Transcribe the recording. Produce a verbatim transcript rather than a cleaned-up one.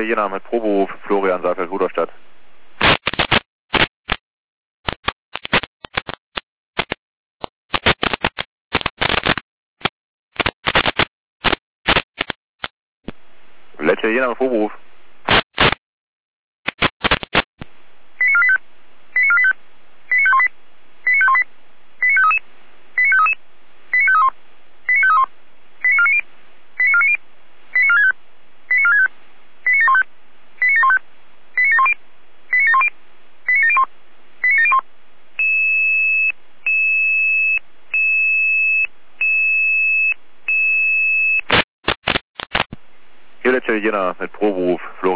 Jena mit Proberuf, Florian Saalfeld-Rudolstadt. Letzte Jena mit Proberuf. Hier letzte Jena mit Proberuf, Florian